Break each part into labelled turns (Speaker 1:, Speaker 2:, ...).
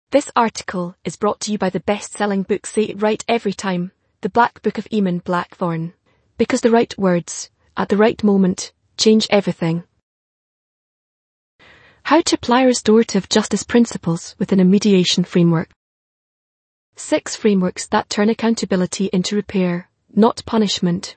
Speaker 1: This article is brought to you by the best-selling book Say It Right Every Time, The Black Book of Eamon Blackthorne. Because the right words, at the right moment, change everything. How to apply restorative justice principles within a mediation framework. 6 frameworks that turn accountability into repair, not punishment.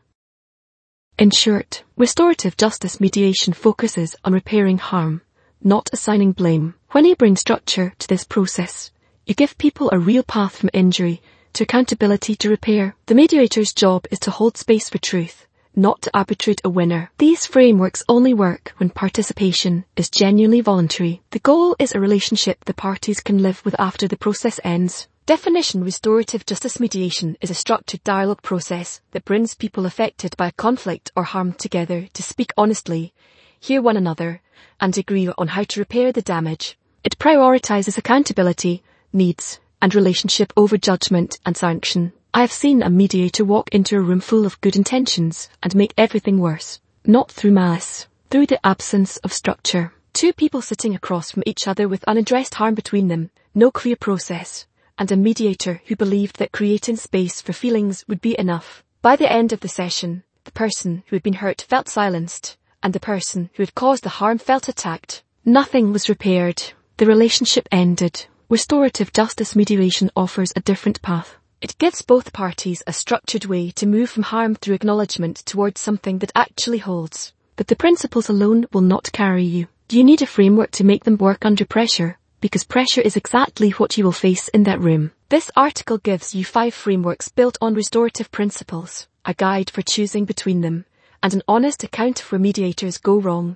Speaker 1: In short, restorative justice mediation focuses on repairing harm, not assigning blame. When you bring structure to this process, you give people a real path from injury to accountability to repair. The mediator's job is to hold space for truth, not to arbitrate a winner. These frameworks only work when participation is genuinely voluntary. The goal is a relationship the parties can live with after the process ends. Definition: restorative justice mediation is a structured dialogue process that brings people affected by a conflict or harm together to speak honestly, hear one another, and agree on how to repair the damage. It prioritizes accountability, needs, and relationship over judgment and sanction. I have seen a mediator walk into a room full of good intentions and make everything worse. Not through malice, through the absence of structure. 2 people sitting across from each other with unaddressed harm between them, no clear process, and a mediator who believed that creating space for feelings would be enough. By the end of the session, the person who had been hurt felt silenced, and the person who had caused the harm felt attacked. Nothing was repaired. The relationship ended. Restorative justice mediation offers a different path. It gives both parties a structured way to move from harm through acknowledgement towards something that actually holds. But the principles alone will not carry you. You need a framework to make them work under pressure, because pressure is exactly what you will face in that room. This article gives you 5 frameworks built on restorative principles, a guide for choosing between them, and an honest account of where mediators go wrong.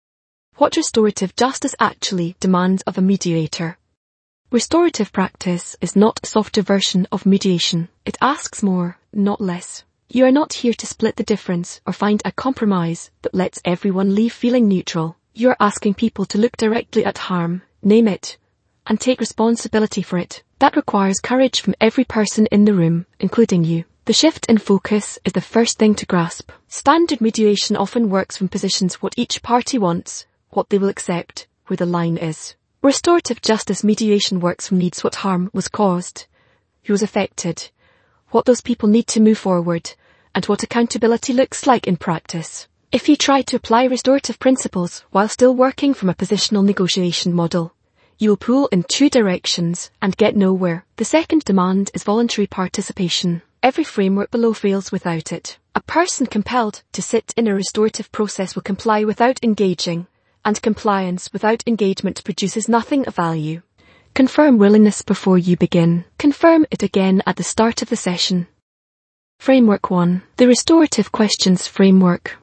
Speaker 1: What restorative justice actually demands of a mediator. Restorative practice is not a softer version of mediation. It asks more, not less. You are not here to split the difference or find a compromise that lets everyone leave feeling neutral. You are asking people to look directly at harm, name it, and take responsibility for it. That requires courage from every person in the room, including you. The shift in focus is the first thing to grasp. Standard mediation often works from positions what each party wants, what they will accept, where the line is. Restorative justice mediation works from needs: what harm was caused, who was affected, what those people need to move forward, and what accountability looks like in practice. If you try to apply restorative principles while still working from a positional negotiation model, you will pull in 2 directions and get nowhere. The second demand is voluntary participation. Every framework below fails without it. A person compelled to sit in a restorative process will comply without engaging, and compliance without engagement produces nothing of value. Confirm willingness before you begin. Confirm it again at the start of the session. Framework 1. The Restorative Questions Framework.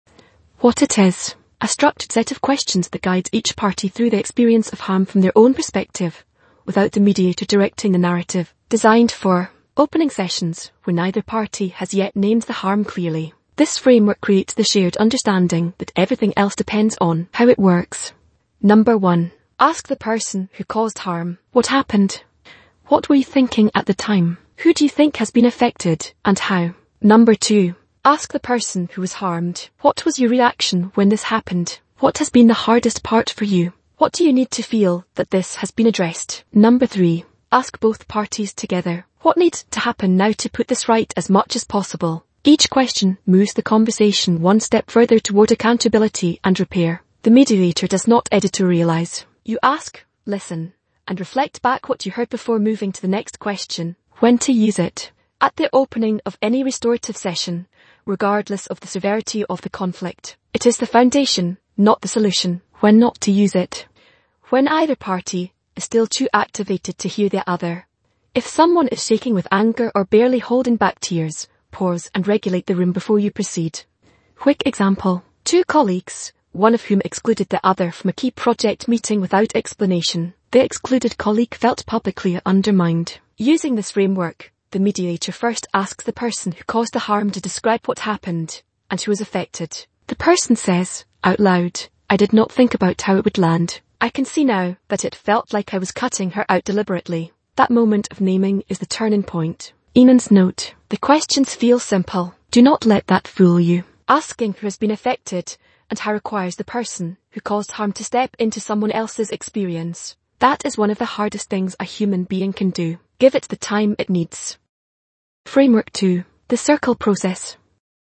Speaker 1: What it is: a structured set of questions that guides each party through the experience of harm from their own perspective, without the mediator directing the narrative. Designed for opening sessions where neither party has yet named the harm clearly. This framework creates the shared understanding that everything else depends on. How it works. Number 1. Ask the person who caused harm. What happened? What were you thinking at the time? Who do you think has been affected, and how? Number 2. Ask the person who was harmed. What was your reaction when this happened? What has been the hardest part for you? What do you need to feel that this has been addressed? Number 3. Ask both parties together. What needs to happen now to put this right as much as possible? Each question moves the conversation one step further toward accountability and repair. The mediator does not editorialize. You ask, listen, and reflect back what you heard before moving to the next question. When to use it. At the opening of any restorative session, regardless of the severity of the conflict, it is the foundation, not the solution. When not to use it. When either party is still too activated to hear the other. If someone is shaking with anger or barely holding back tears, pause and regulate the room before you proceed. Quick example. 2 colleagues, one of whom excluded the other from a key project meeting without explanation. The excluded colleague felt publicly undermined. Using this framework, the mediator first asks the person who caused the harm to describe what happened and who was affected. The person says, out loud, "I did not think about how it would land. I can see now that it felt like I was cutting her out deliberately." That moment of naming is the turning point. Eamon's note. The questions feel simple. Do not let that fool you. Asking who has been affected and how requires the person who caused harm to step into someone else's experience. That is one of the hardest things a human being can do. Give it the time it needs. Framework 2. The circle process.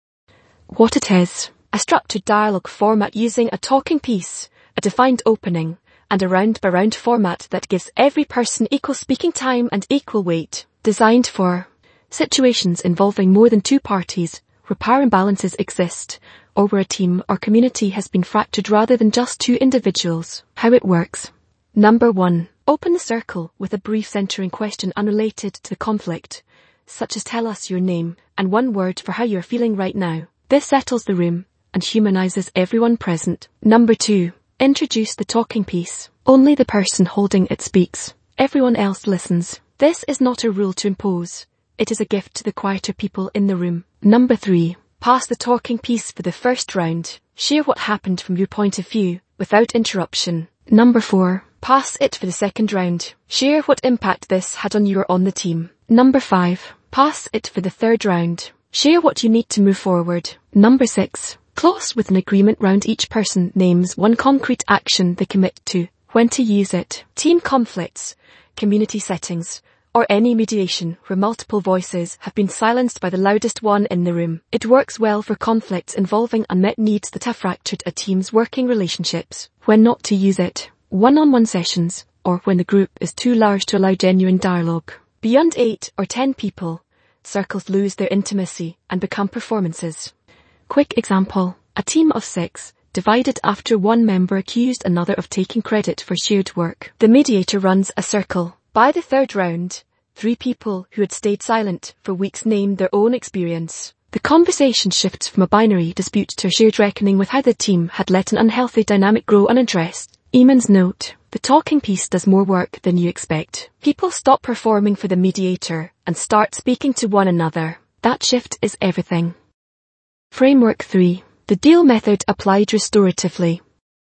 Speaker 1: What it is. A structured dialogue format using a talking piece, a defined opening, and a round-by-round format that gives every person equal speaking time and equal weight. Designed for situations involving more than two parties, where power imbalances exist, or where a team or community has been fractured rather than just two individuals. How it works. Number 1. Open the circle with a brief centering question unrelated to the conflict, such as tell us your name and one word for how you're feeling right now. This settles the room and humanizes everyone present. Number 2. Introduce the talking piece. Only the person holding it speaks. Everyone else listens. This is not a rule to impose. It is a gift to the quieter people in the room. Number 3. Pass the talking piece for the first round. Share what happened from your point of view, without interruption. Number 4. Pass it for the second round. Share what impact this had on you or on the team. Number 5. Pass it for the third round. Share what you need to move forward. Number 6. Close with an agreement round. Each person names one concrete action they commit to, when to use it. Team conflicts, community settings, or any mediation where multiple voices have been silenced by the loudest one in the room. It works well for conflicts involving unmet needs that have fractured a team's working relationships. When not to use it. One-on-one sessions, or when the group is too large to allow genuine dialogue. Beyond 8 or 10 people, circles lose their intimacy and become performances. Quick example. A team of 6, divided after one member accused another of taking credit for shared work. The mediator runs a circle. By the third round, 3 people who had stayed silent for weeks named their own experience. The conversation shifts from a binary dispute to a shared reckoning with how the team had let an unhealthy dynamic grow unaddressed. Eamon's note. The talking piece does more work than you expect. People stop performing for the mediator and start speaking to one another. That shift is everything. Framework 3. The deal method applied restoratively.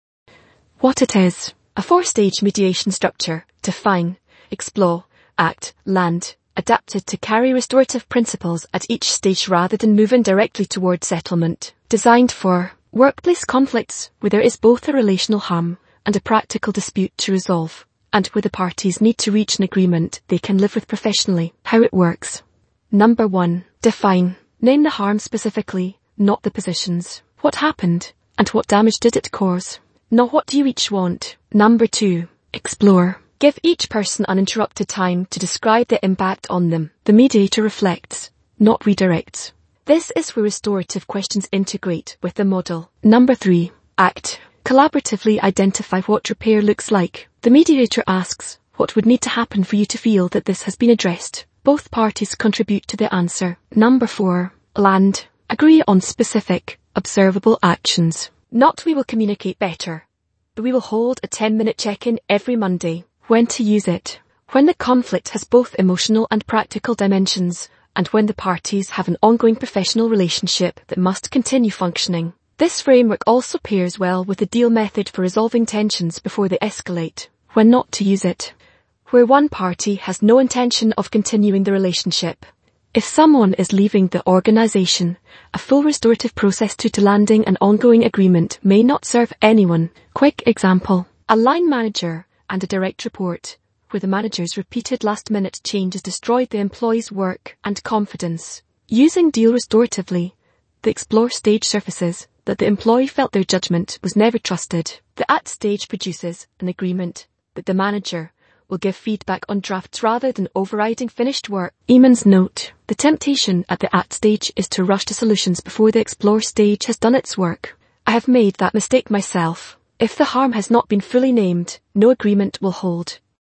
Speaker 1: What it is. A 4-stage mediation structure. Define, explore, act, land, adapted to carry restorative principles at each stage rather than moving directly toward settlement. Designed for workplace conflicts where there is both a relational harm and a practical dispute to resolve, and where the parties need to reach an agreement they can live with professionally. How it works. Number 1. Define. Name the harm specifically, not the positions. What happened, and what damage did it cause? Not what do you each want. Number 2. Explore. Give each person uninterrupted time to describe the impact on them. The mediator reflects, not redirects. This is where restorative questions integrate with the model. Number 3. Act. Collaboratively identify what repair looks like. The mediator asks, what would need to happen for you to feel that this has been addressed? Both parties contribute to the answer. Number 4. Land. Agree on specific, observable actions. Not we will communicate better, but we will hold a 10-minute check-in every Monday. When to use it. When the conflict has both emotional and practical dimensions, and when the parties have an ongoing professional relationship that must continue functioning. This framework also pairs well with the deal method for resolving tensions before they escalate. When not to use it. Where one party has no intention of continuing the relationship. If someone is leaving the organization, a full restorative process to landing an ongoing agreement may not serve anyone. Quick example. A line manager and a direct report, where the manager's repeated last-minute changes destroyed the employee's work and confidence. Using deal restoratively, the explore stage surfaces that the employee felt their judgment was never trusted. The at stage produces an agreement that the manager will give feedback on drafts rather than overriding finished work. Eamon's note. The temptation at the at stage is to rush to solutions before the explore stage has done its work. I have made that mistake myself. If the harm has not been fully named, no agreement will hold.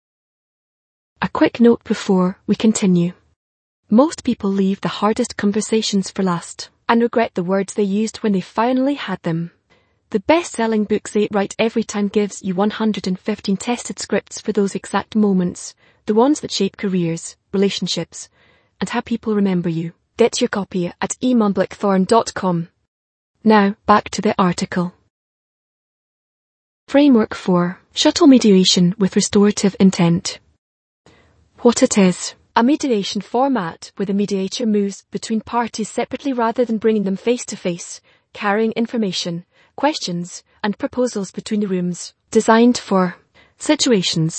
Speaker 1: A quick note before we continue. Most people leave the hardest conversations for last and regret the words they used when they finally had them. The best-selling book Say It Right Every Time gives you 115 tested scripts for those exact moments, the ones that shape careers, relationships, and how people remember you. Get your copy at eamonblackthorn.com. Now, back to the article. Framework 4. Shuttle mediation with restorative intent. What it is. A mediation format where the mediator moves between parties separately rather than bringing them face to face, carrying information, questions, and proposals between the rooms. Designed for situations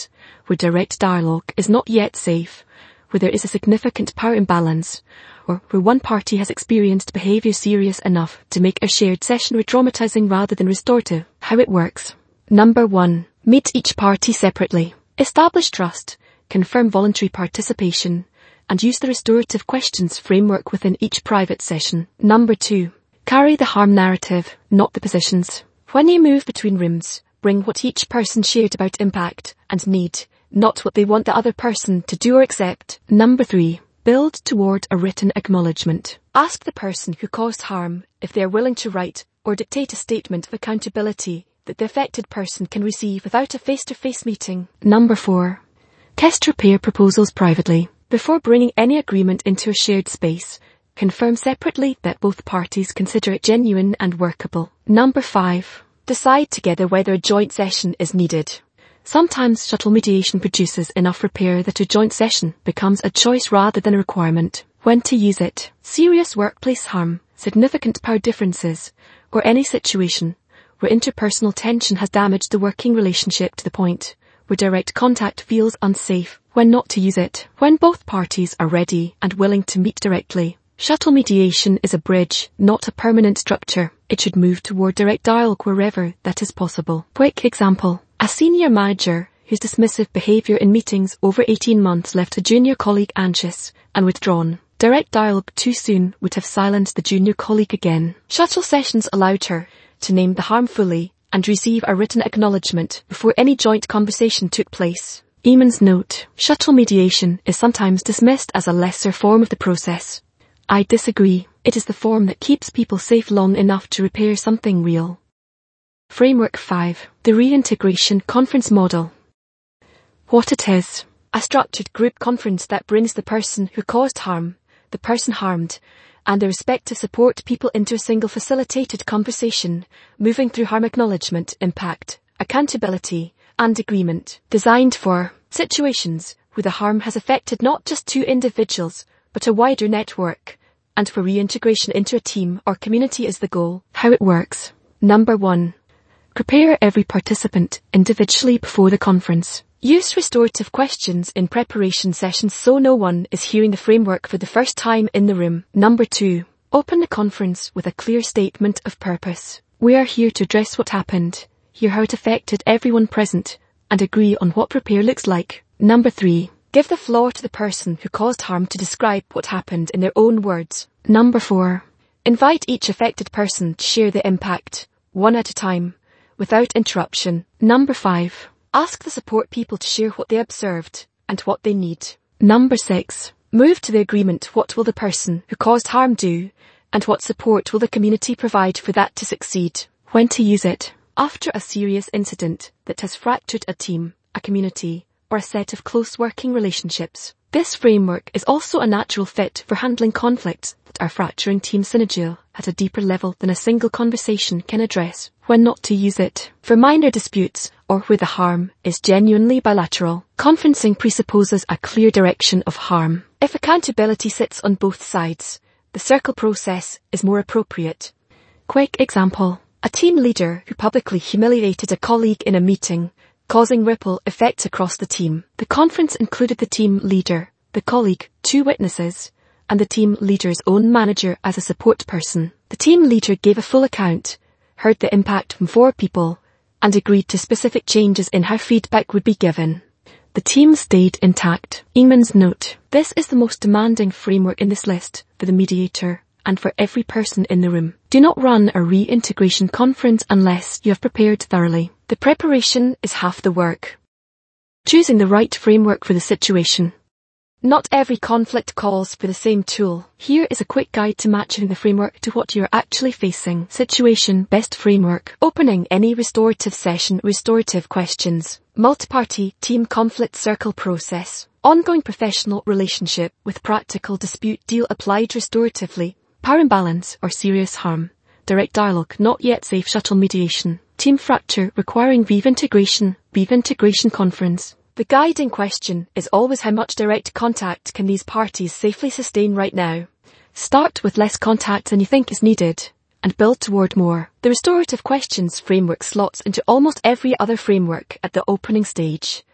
Speaker 1: where direct dialogue is not yet safe, where there is a significant power imbalance, or where one party has experienced behaviour serious enough to make a shared session re-traumatizing rather than restorative. How it works. Number 1. Meet each party separately. Establish trust, confirm voluntary participation, and use the restorative questions framework within each private session. Number 2. Carry the harm narrative, not the positions. When you move between rooms, bring what each person shared about impact and need, not what they want the other person to do or accept. Number 3. Build toward a written acknowledgement. Ask the person who caused harm if they are willing to write or dictate a statement of accountability that the affected person can receive without a face-to-face meeting. Number 4. Test repair proposals privately. Before bringing any agreement into a shared space, confirm separately that both parties consider it genuine and workable. Number 5. Decide together whether a joint session is needed. Sometimes shuttle mediation produces enough repair that a joint session becomes a choice rather than a requirement. When to use it. Serious workplace harm, significant power differences, or any situation where interpersonal tension has damaged the working relationship to the point where direct contact feels unsafe. When not to use it. When both parties are ready and willing to meet directly. Shuttle mediation is a bridge, not a permanent structure. It should move toward direct dialogue wherever that is possible. Quick example. A senior manager whose dismissive behaviour in meetings over 18 months left a junior colleague anxious and withdrawn. Direct dialogue too soon would have silenced the junior colleague again. Shuttle sessions allowed her to name the harm fully and receive a written acknowledgement before any joint conversation took place. Eamon's note. Shuttle mediation is sometimes dismissed as a lesser form of the process. I disagree. It is the form that keeps people safe long enough to repair something real. Framework 5. The Reintegration Conference Model. What it is. A structured group conference that brings the person who caused harm, the person harmed, and their respective support people into a single facilitated conversation, moving through harm acknowledgement, impact, accountability, and agreement. Designed for situations where the harm has affected not just 2 individuals, but a wider network, and where reintegration into a team or community is the goal. How it works. Number 1. Prepare every participant individually before the conference. Use restorative questions in preparation sessions so no one is hearing the framework for the first time in the room. Number 2. Open the conference with a clear statement of purpose. We are here to address what happened, hear how it affected everyone present, and agree on what repair looks like. Number 3. Give the floor to the person who caused harm to describe what happened in their own words. Number 4. Invite each affected person to share the impact, one at a time, without interruption. Number 5. Ask the support people to share what they observed and what they need. Number 6. Move to the agreement. What will the person who caused harm do, and what support will the community provide for that to succeed? When to use it. After a serious incident that has fractured a team, a community, or a set of close working relationships. This framework is also a natural fit for handling conflicts that are fracturing team synergy at a deeper level than a single conversation can address. When not to use it. For minor disputes, or where the harm is genuinely bilateral, conferencing presupposes a clear direction of harm. If accountability sits on both sides, the circle process is more appropriate. Quick example. A team leader who publicly humiliated a colleague in a meeting, causing ripple effects across the team. The conference included the team leader, the colleague, 2 witnesses, and the team leader's own manager as a support person. The team leader gave a full account, heard the impact from 4 people, and agreed to specific changes in how feedback would be given. The team stayed intact. Eamon's note. This is the most demanding framework in this list for the mediator and for every person in the room. Do not run a reintegration conference unless you have prepared thoroughly. The preparation is half the work. Choosing the right framework for the situation. Not every conflict calls for the same tool. Here is a quick guide to matching the framework to what you're actually facing. Situation, best framework. Opening any restorative session, restorative questions. Multi-party team conflict circle process. Ongoing professional relationship with practical dispute deal applied restoratively. Power imbalance or serious harm. Direct dialogue, not yet safe shuttle mediation. Team fracture requiring reintegration conference. The guiding question is always how much direct contact can these parties safely sustain right now. Start with less contact than you think is needed, and build toward more. The restorative questions framework slots into almost every other framework at the opening stage,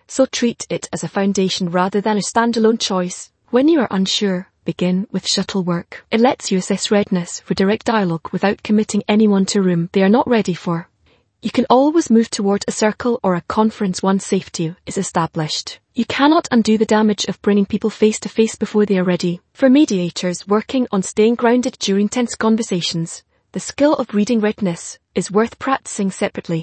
Speaker 1: so treat it as a foundation rather than a standalone choice. When you are unsure, begin with shuttle work. It lets you assess readiness for direct dialogue without committing anyone to a room they are not ready for. You can always move toward a circle or a conference once safety is established. You cannot undo the damage of bringing people face to face before they are ready. For mediators working on staying grounded during tense conversations, the skill of reading readiness is worth practicing separately.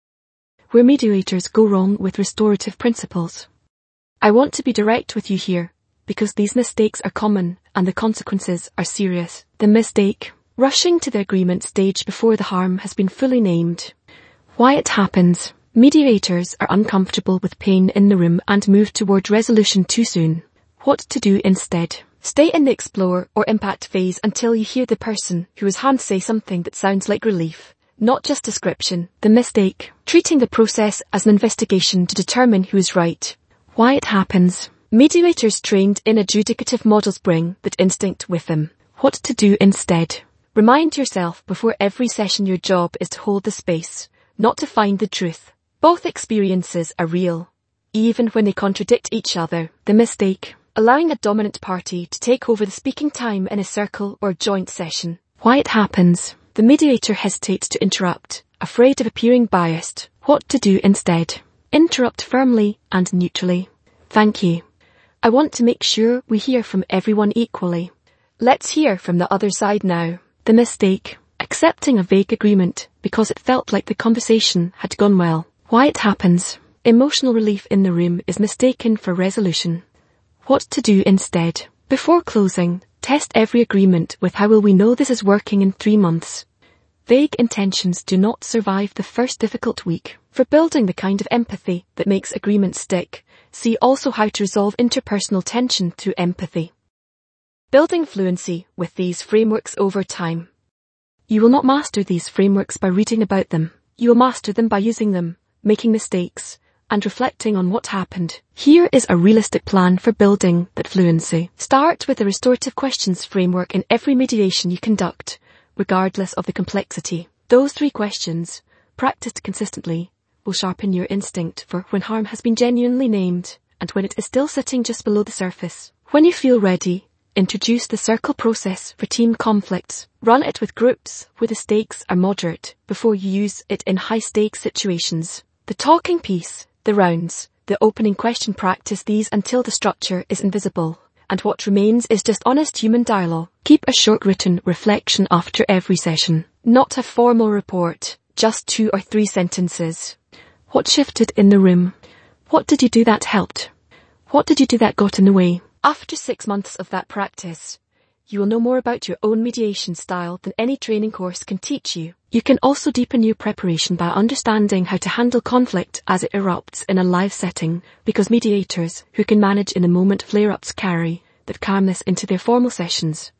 Speaker 1: Where mediators go wrong with restorative principles. I want to be direct with you here, because these mistakes are common and the consequences are serious. The mistake: rushing to the agreement stage before the harm has been fully named. Why it happens. Mediators are uncomfortable with pain in the room and move toward resolution too soon. What to do instead. Stay in the explore or impact phase until you hear the person who is harmed say something that sounds like relief, not just description. The mistake: treating the process as an investigation to determine who is right. Why it happens. Mediators trained in adjudicative models bring that instinct with them. What to do instead. Remind yourself before every session your job is to hold the space, not to find the truth. Both experiences are real, even when they contradict each other. The mistake: allowing a dominant party to take over the speaking time in a circle or joint session. Why it happens. The mediator hesitates to interrupt, afraid of appearing biased. What to do instead. Interrupt firmly and neutrally. Thank you. I want to make sure we hear from everyone equally. Let's hear from the other side now. The mistake: accepting a vague agreement because it felt like the conversation had gone well. Why it happens. Emotional relief in the room is mistaken for resolution. What to do instead. Before closing, test every agreement with how will we know this is working in 3 months. Vague intentions do not survive the first difficult week. For building the kind of empathy that makes agreements stick, see also how to resolve interpersonal tension through empathy. Building fluency with these frameworks over time. You will not master these frameworks by reading about them. You will master them by using them, making mistakes, and reflecting on what happened. Here is a realistic plan for building that fluency. Start with the restorative questions framework in every mediation you conduct, regardless of the complexity. Those 3 questions, practiced consistently, will sharpen your instinct for when harm has been genuinely named and when it is still sitting just below the surface. When you feel ready, introduce the circle process for team conflicts. Run it with groups where the stakes are moderate before you use it in high-stakes situations. The talking piece, the rounds, the opening question. Practice these until the structure is invisible, and what remains is just honest human dialogue. Keep a short written reflection after every session. Not a formal report, just 2 or 3 sentences. What shifted in the room? What did you do that helped? What did you do that got in the way? After 6 months of that practice, you will know more about your own mediation style than any training course can teach you. You can also deepen your preparation by understanding how to handle conflict as it erupts in a live setting, because mediators who can manage in the moment flare-ups carry that calmness into their formal sessions.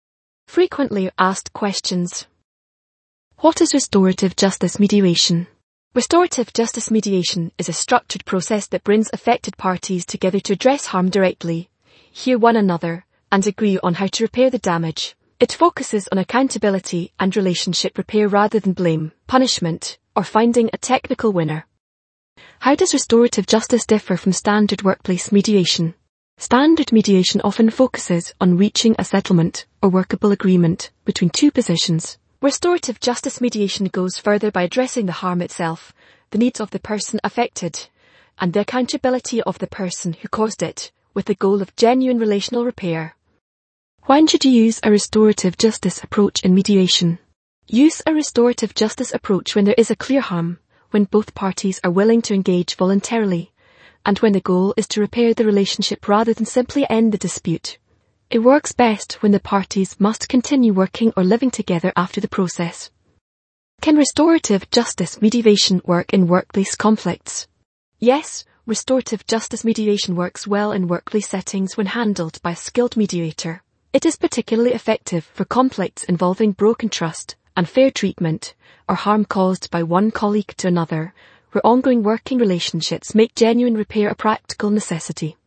Speaker 1: Frequently asked questions. What is restorative justice mediation? Restorative justice mediation is a structured process that brings affected parties together to address harm directly, hear one another, and agree on how to repair the damage. It focuses on accountability and relationship repair rather than blame, punishment, or finding a technical winner. How does restorative justice differ from standard workplace mediation? Standard mediation often focuses on reaching a settlement or workable agreement between 2 positions. Restorative justice mediation goes further by addressing the harm itself, the needs of the person affected, and the accountability of the person who caused it, with the goal of genuine relational repair. When should you use a restorative justice approach in mediation? Use a restorative justice approach when there is a clear harm, when both parties are willing to engage voluntarily, and when the goal is to repair the relationship rather than simply end the dispute. It works best when the parties must continue working or living together after the process. Can restorative justice mediation work in workplace conflicts? Yes, restorative justice mediation works well in workplace settings when handled by a skilled mediator. It is particularly effective for conflicts involving broken trust, unfair treatment, or harm caused by one colleague to another, where ongoing working relationships make genuine repair a practical necessity.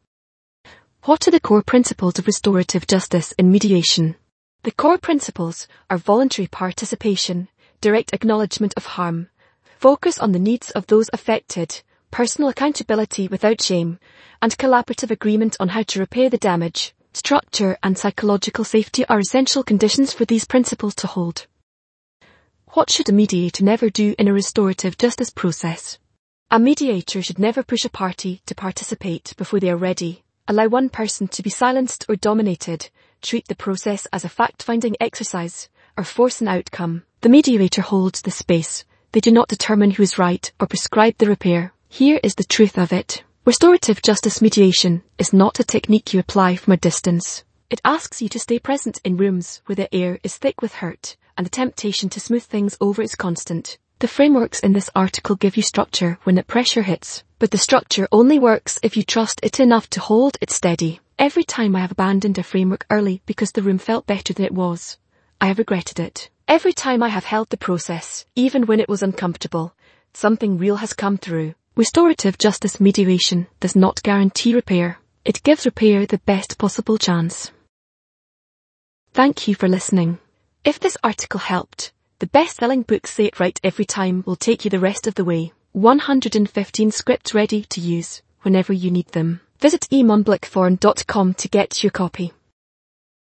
Speaker 1: What are the core principles of restorative justice in mediation? The core principles are voluntary participation, direct acknowledgement of harm, focus on the needs of those affected, personal accountability without shame, and collaborative agreement on how to repair the damage. Structure and psychological safety are essential conditions for these principles to hold. What should a mediator never do in a restorative justice process? A mediator should never push a party to participate before they are ready, allow one person to be silenced or dominated, treat the process as a fact-finding exercise, or force an outcome. The mediator holds the space. They do not determine who is right or prescribe the repair. Here is the truth of it. Restorative justice mediation is not a technique you apply from a distance. It asks you to stay present in rooms where the air is thick with hurt, and the temptation to smooth things over is constant. The frameworks in this article give you structure when the pressure hits, but the structure only works if you trust it enough to hold it steady. Every time I have abandoned a framework early because the room felt better than it was, I have regretted it. Every time I have held the process, even when it was uncomfortable, something real has come through. Restorative justice mediation does not guarantee repair. It gives repair the best possible chance. Thank you for listening. If this article helped, the best-selling book Say It Right Every Time will take you the rest of the way. 115 scripts ready to use whenever you need them. Visit emonblickthorn.com to get your copy.